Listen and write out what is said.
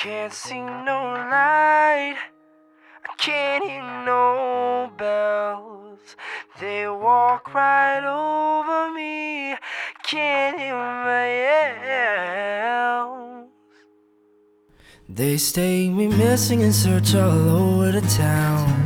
Can't see no light, I can't hear no bells. They walk right over me, can't hear my yells. They stay me missing in search all over the town.